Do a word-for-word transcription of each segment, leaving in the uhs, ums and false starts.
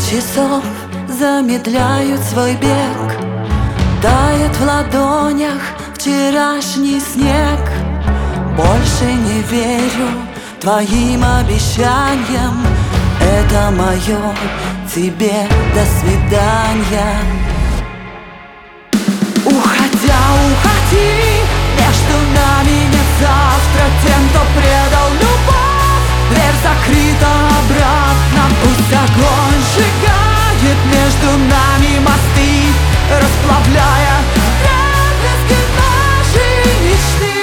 часов замедляют свой бег, тает в ладонях вчерашний снег. Больше не верю твоим обещаниям, это мое тебе до свидания. Уходя, уходи, между нами нет завтра. Тем, кто предал любовь, дверь закрыта обратно. Пусть огонь сжигает между нами мосты, расплавляя дребезги нашей мечты.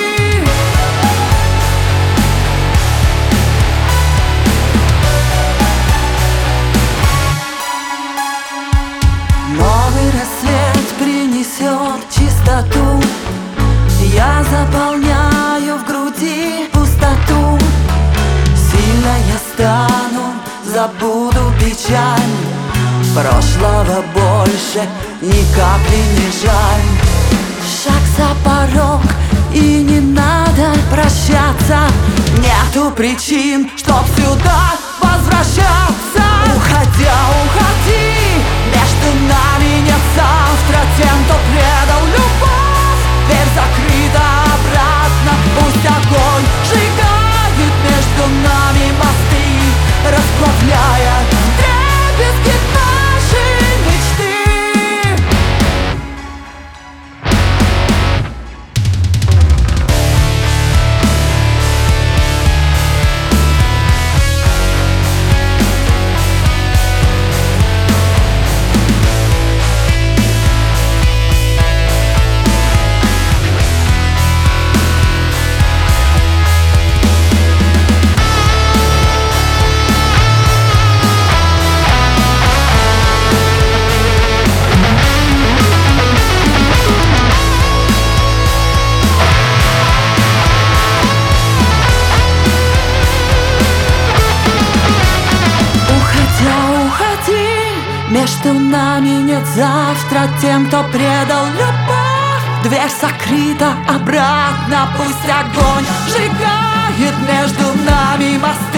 Новый рассвет принесет чистоту, я заполняю в груди пустоту. Сильно я стану, забуду печаль, прошлого больше ни капли не жаль. Шаг за порог, и не надо прощаться, нету причин, чтоб сюда возвращаться. Уходя, уходи, между нами нет завтра. Тем, кто предал любовь, дверь закрыта обратно. Пусть огонь сжигает между нами мосты, расплавляя дребезги нашей мечты. Между нами нет завтра. Тем, кто предал любовь, дверь закрыта обратно. Пусть огонь сжигает между нами мосты,